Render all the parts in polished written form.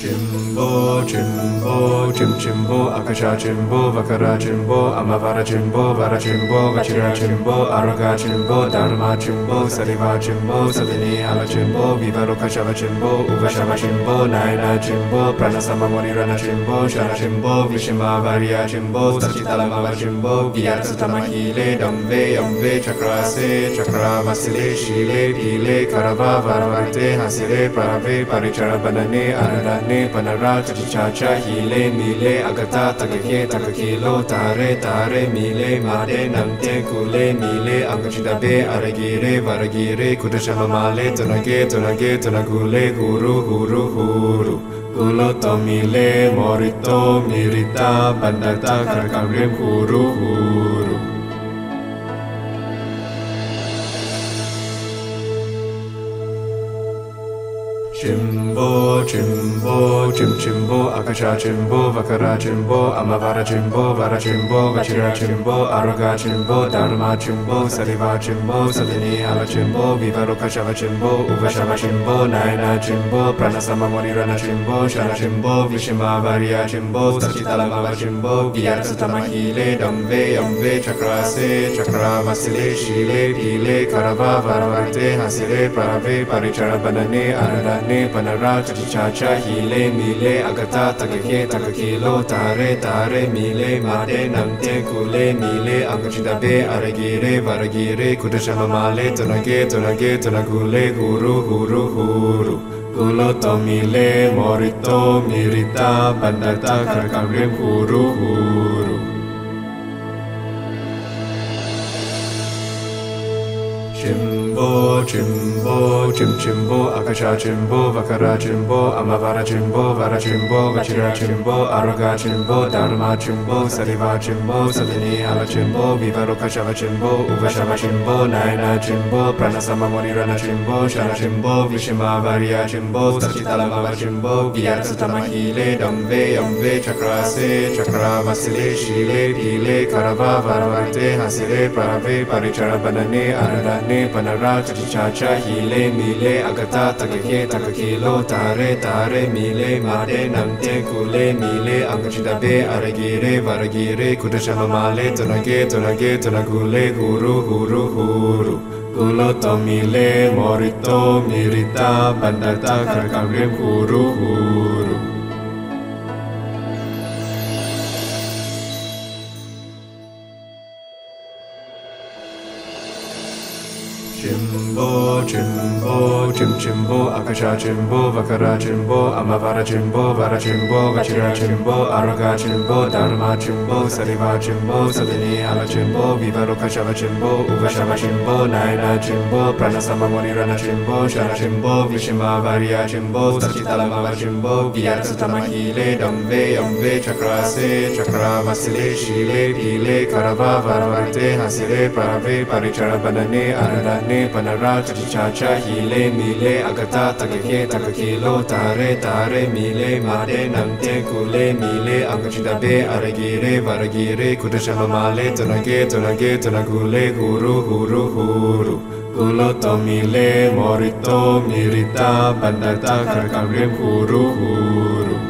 Jimbo, Jimbo, Jimbo, Akasha Jimbo, Vakara Jimbo, Amavara Jimbo, Vara Jimbo, Vachira Jimbo, Araga Jimbo, Dharma Jimbo, Sadiva Jimbo, Sadini Hala Jimbo, Vivaroka Shava Jimbo, Uvashava Jimbo, Naina Jimbo, Pranasama Monirana Jimbo, Shana Jimbo, Vishima Varia Jimbo, Sachitalama Jimbo, Vyarasatama Hile, Damve, Amve, Chakrase, Chakra Vasile, Shile, Pile, Karava, Varavate, Hasile, Prave, Parichara Banane, Aradane, Panara, Chacha, Hile, Mile, Agata, Takake, Takakilo, Tare, Tare, Mile, Made, Namte, Kule, Mile, Angachidabe, Aragire, Varagire, Kudashamamale, Tonage, Tonage, Tonagule, Guru, Guru, Guru. Gulo Tomile, Morito, Mirita, Bandata, Karkamrim, Guru, Guru. Jimbo, Jimbo, Jimbo, Akasha Jimbo, Vakara Jimbo, Amavara Jimbo, Vara Jimbo, Vachira Jimbo, Araga Jimbo, Dharma Jimbo, Sadiva Jimbo, Sadini Hala Jimbo, Vivaroka Shava Jimbo, Uvashava Jimbo, Naina Jimbo, Pranasama Monirana Jimbo, Shana Jimbo, Vishima Varia Jimbo, Sachitalama Jimbo, Vyarasatama Hile, Damve, Amve, Chakrase, Chakra Vasile, Shile, Pile, Karava, Varavate, Hasile, Prave, Parichara Banane, Aradane, Panara, Chacha, Hile, Mile, Agata, Takake, Takakilo, Tare, Tare, Mile, Made, Namte, Kule, Mile, Angachidabe, Aragire, Varagire, Kudashamamale, Tonage, Tonage, Tonagule, Guru, Guru, Guru. Gulo Tomile, Morito, Mirita, Bandata, Karkamrim, Guru, Guru. Jimbo, Jimbo, Jimbo, Akasha Jimbo, Vakara Jimbo, Amavara Jimbo, Vara Jimbo, Vachira Jimbo, Araga Jimbo, Dharma Jimbo, Sadiva Jimbo, Sadini Hala Jimbo, Vivaroka Shava Jimbo, Uvashava Jimbo, Naina Jimbo, Pranasama Monirana Jimbo, Shana Jimbo, Vishima Varia Jimbo, Sachitalama Jimbo, Vyarasatama Hile, Damve, Amve, Chakrase, Chakra Vasile, Shile, Pile, Karava, Varavate, Hasile, Prave, Parichara Banane, Aradane, Panara, Chacha, Hile, Mile, Agata, Takake, Takakilo, Tare, Tare, Mile, Made, Namte, Kule, Mile, Angachidabe, Aragire, Varagire, Kudashamamale, Tonage, Tonage, Tonagule, Guru, Guru, Guru. Gulo Tomile, Morito, Mirita, Bandata, Karkamrim, Guru, Guru. Jimbo, Jimbo, Jimbo, Akasha Jimbo, Vakara Jimbo, Amavara Jimbo, Vara Jimbo, Vachira Jimbo, Araga Jimbo, Dharma Jimbo, Sadiva Jimbo, Sadini Hala Jimbo, Vivaroka Shava Jimbo, Uvashava Jimbo, Naina Jimbo, Pranasama Monirana Jimbo, Shana Jimbo, Vishima Varia Jimbo, Sachitalama Jimbo, Vyarasatama Hile, Damve, Amve, Chakrase, Chakra Vasile, Shile, Pile, Karava, Varavate, Hasile, Prave, Parichara Banane, Aradane, Panara, Chacha, Hile, Mile, Agata, Takake, Takakilo, Tare, Tare, Mile, Made, Namte, Kule, Mile, Angachidabe, Aragire, Varagire, Kudashamamale, Tonage, Tonage, Tonagule, Guru, Guru, Guru. Gulo Tomile, Morito, Mirita, Bandata, Karkamrim, Guru, Guru.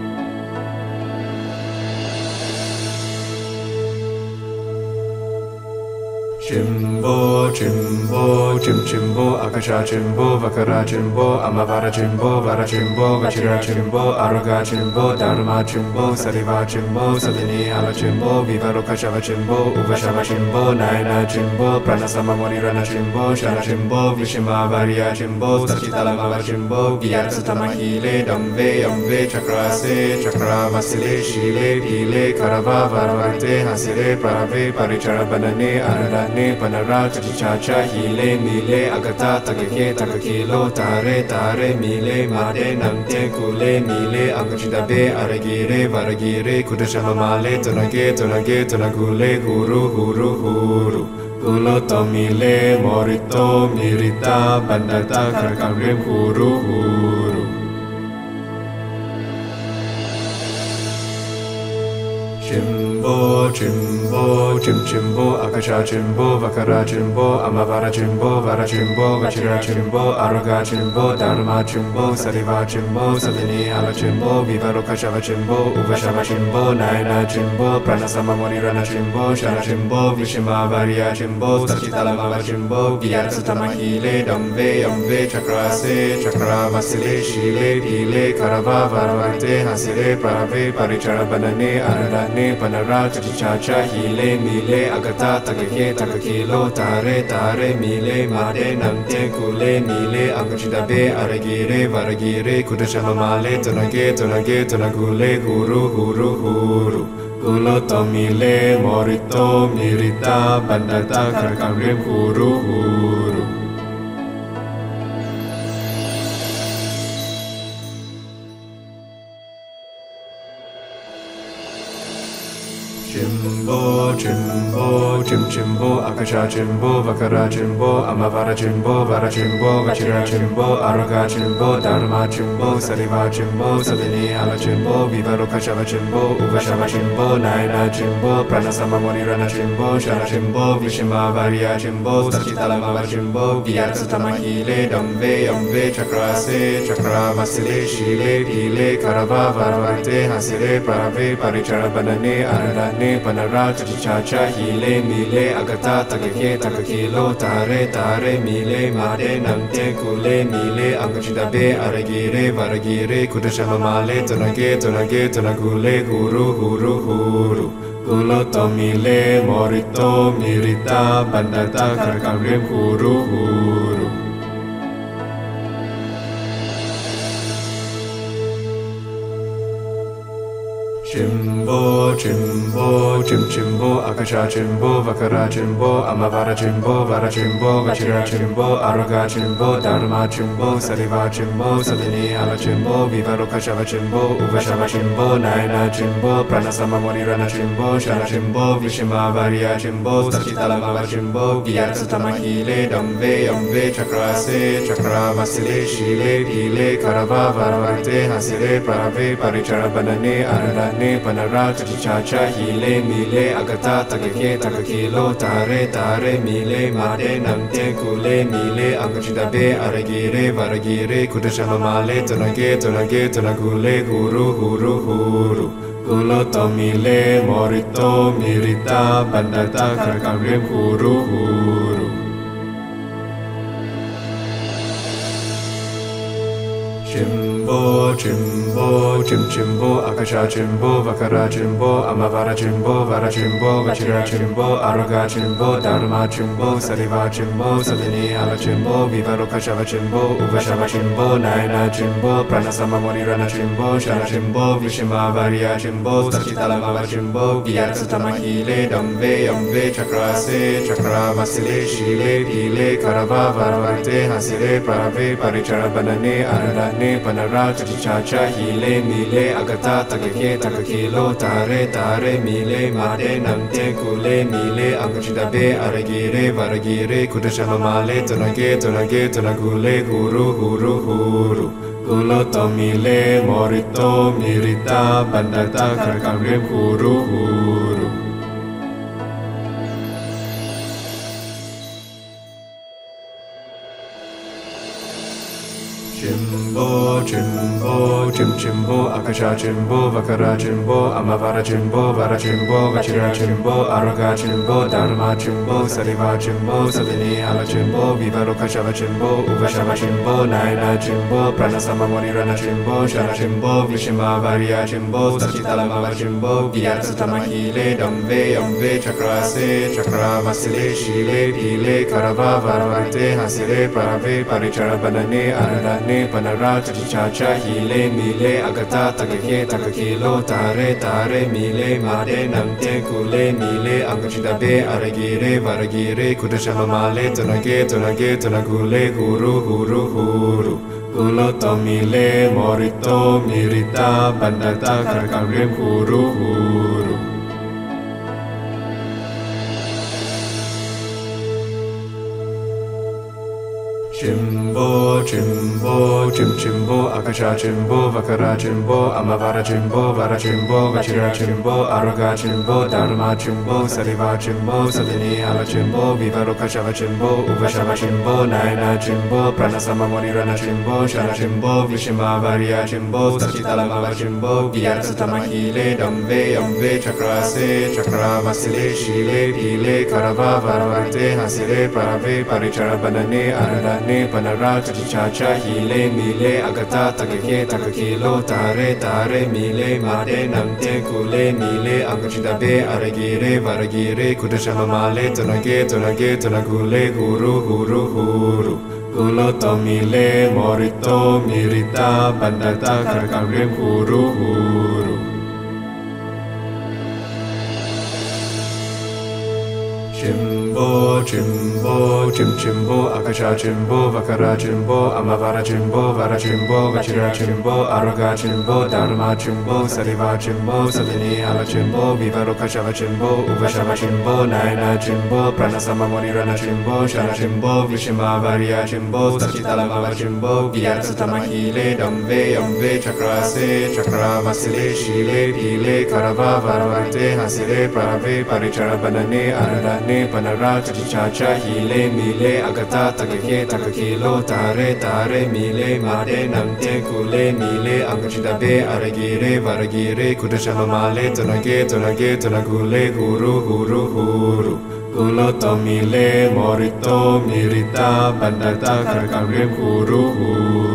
Jimbo, Jimbo, Jimbo, Akasha Jimbo, Vakara Jimbo, Amavara Jimbo, Vara Jimbo, Vachira Jimbo, Araga Jimbo, Dharma Jimbo, Sadiva Jimbo, Sadini Hala Jimbo, Vivaroka Shava Jimbo, Uvashava Jimbo, Naina Jimbo, Pranasama Monirana Jimbo, Shana Jimbo, Vishima Varia Jimbo, Sachitalama Jimbo, Vyarasatama Hile, Damve, Amve, Chakrase, Chakra Vasile, Shile, Pile, Karava, Varavate, Hasile, Prave, Parichara Banane, Aradane, Panara, Chacha, Hile, Mile, Agata, Takake, Takakilo, Tare, Tare, Mile, Made, Namte, Kule, Mile, Angachidabe, Aragire, Varagire, Kudashamamale, Tonage, Tonage, Tonagule, Guru, Guru, Guru. Gulo Tomile, Morito, Mirita, Bandata, Karkamrim, Guru, Guru. Jimbo, Jimbo, Jimbo, Akasha Jimbo, Vakara Jimbo, Amavara Jimbo, Vara Jimbo, Vachira Jimbo, Aroga Jimbo, Dharma Jimbo, Sadiva Jimbo, Sadini Ala Jimbo, Vivaroka Shava Jimbo, Uvashava Jimbo, Naina Jimbo, Pranasama Monirana Jimbo, Shana Jimbo, Vishima Varia Jimbo, Sachitalama Jimbo, Vyarasatama Hile, Damve, Amve, Chakrase, Chakra Vasile, Shile, Pile, Karava, Varavate, Hasile, Prave, Parichara Banane, Aradane, Panara, Chacha, Hile, Mile, Agata, Takake, Takakilo, Tare, Tare, Mile, Made, Namte, Kule, Mile, Angachidabe, Aragire, Varagire, Kudashamamale, Tonage, Tonage, Tonagule, Guru, Guru, Guru. Gulo Tomile, Morito, Mirita, Bandata, Karkamrim, Guru, Guru. Jimbo, Jimbo, Jimbo, Akasha Jimbo, Vakara Jimbo, Amavara Jimbo, Vara Jimbo, Vachira Jimbo, Aroga Jimbo, Dharma Jimbo, Sadiva Jimbo, Sadini Ala Jimbo, Vivaroka Shava Jimbo, Uvashava Jimbo, Naina Jimbo, Pranasama Monirana Jimbo, Shana Jimbo, Vishima Varia Jimbo, Sachitalama Jimbo, Vyarasatama Hile, Damve, Amve, Chakrase, Chakra Vasile, Shile, Pile, Karava, Varavate, Hasile, Prave, Parichara Banane, Aradane, Panara, Chacha, Hile, Mile, Agata, Takake, Takakilo, Tare, Tare, Mile, Made, Namte, Kule, Mile, Angachidabe, Aragire, Varagire, Kudashamamale, Tonage, Tonage, Tonagule, Guru, Guru, Guru. Gulo Tomile, Morito, Mirita, Bandata, Karkamrim, Guru, Guru. Jimbo, Jimbo, Jimbo, Akasha Jimbo, Vakara Jimbo, Amavara Jimbo, Vara Jimbo, Vachira Jimbo, Aroga Jimbo, Dharma Jimbo, Sadiva Jimbo, Sadini Ala Jimbo, Vivaroka Shava Jimbo, Uvashava Jimbo, Naina Jimbo, Pranasama Monirana Jimbo, Shana Jimbo, Vishima Varia Jimbo, Sachitalama Jimbo, Vyarasatama Hile, Damve, Amve, Chakrase, Chakra Vasile, Shile, Pile, Karava, Varavate, Hasile, Prave, Parichara Banane, Aradane, Panara, Chacha, Hile, Mile, Agata, Takake, Takakilo, Tare, Tare, Mile, Made, Namte, Kule, Mile, Angachidabe, Aragire, Varagire, Kudashamamale, Tonage, Tonage, Tonagule, Guru, Guru, Guru. Gulo Tomile, Morito, Mirita, Bandata, Karkamrim, Guru, Guru. Jimbo, Jimbo, Jimbo, Akasha Jimbo, Vakara Jimbo, Amavara Jimbo, Vara Jimbo, Vachira Jimbo, Aroga Jimbo, Dharma Jimbo, Sadiva Jimbo, Sadini Ala Jimbo, Vivaroka Shava Jimbo, Uvashava Jimbo, Naina Jimbo, Pranasama Monirana Jimbo, Shana Jimbo, Vishima Varia Jimbo, Sachitalama Jimbo, Vyarasatama Hile, Damve, Amve, Chakrase, Chakra Vasile, Shile, Pile, Karava, Varavate, Hasile, Prave, Parichara Banane, Aradane, Panara, Chacha, Hile, Mile, Agata, Takake, Takakilo, Tare, Tare, Mile, Made, Namte, Kule, Mile, Angachidabe, Aragire, Varagire, Kudashamamale, Tonage, Tonage, Tonagule, Guru, Guru, Guru. Gulo Tomile, Morito, Mirita, Bandata, Karkamrim, Guru, Guru. Jimbo, Jimbo, Jimbo, Akasha Jimbo, Vakara Jimbo, Amavara Jimbo, Vara Jimbo, Vachira Jimbo, Aroga Jimbo, Dharma Jimbo, Sadiva Jimbo, Sadini Ala Jimbo, Vivaroka Shava Jimbo, Uvashava Jimbo, Naina Jimbo, Pranasama Monirana Jimbo, Shana Jimbo, Vishima Varia Jimbo, Sachitalama Jimbo, Vyarasatama Hile, Damve, Amve, Chakrase, Chakra Vasile, Shile, Pile, Karava, Varavate, Hasile, Prave, Parichara Banane, Aradane, Panara, Chacha, Hile, Mile, Agata, Takake, Takakilo, Tare, Tare, Mile, Made, Namte, Kule, Mile, Angachidabe, Aragire, Varagire, Kudashamamale, Tonage, Tonage, Tonagule, Guru, Guru, Guru. Gulo Tomile, Morito, Mirita, Bandata, Karkamrim, Guru, Guru. Jimbo, Jimbo, Jimbo, Akasha Jimbo, Vakara Jimbo, Amavara Jimbo, Vara Jimbo, Vachira Jimbo, Aroga Jimbo, Dharma Jimbo, Sadiva Jimbo, Sadini Hala Jimbo, Vivarokashava Jimbo, Uvashava Jimbo, Naina Jimbo, Pranasama Morirana Jimbo, Shana Jimbo, Vishima Varia Jimbo, Sachitalama Jimbo, Vyarasatama Hile, Damve, Yamve, Chakrase, Chakra Vasile, Shile, Pile, Karava, Varavarte, Hasile, Prave, Parichara Banane, Aradane, Panara, Chacha, Hile, Mile, Agata, Takake, Takakilo, Tare, Tare, Mile, Made, Namte, Kule, Mile, Angachitabe, Aragire, Varagire, Kudashama Male, Tonage, Tonage, Tonagule, Guru, Guru, Guru. Gulo Tomile, Morito, Mirita, Bandata, Karkamrim, Guru, Guru. Jimbo, Jimbo, Jimbo, Akasha Jimbo, Vakara Jimbo, Amavara Jimbo, Vara Jimbo, Vachira Jimbo, Aroga Jimbo, Dharma Jimbo, Sadiva Jimbo, Sadini Hala Jimbo, Vivarokashava Jimbo, Uvashava Jimbo, Naina Jimbo, Pranasama Morirana Jimbo, Shana Jimbo, Vishima Varia Jimbo, Sachitalama Jimbo, Vyarasatama Hile, Damve, Yamve, Chakrase, Chakra Vasile, Shile, Pile, Karava, Varavarte, Hasile, Prave, Parichara Banane, Aradane, Panara, Chacha, Hile, Mile, Agata, Takake, Takakilo, Tare, Tare, Mile, Made, Namte, Kule, Mile, Angachitabe, Aragire, Varagire, Kudashama Male, Tonage, Tonage, Tonagule, Guru, Guru, Guru. Gulo Tomile, Morito, Mirita, Bandata, Karkamrim, Guru, Guru.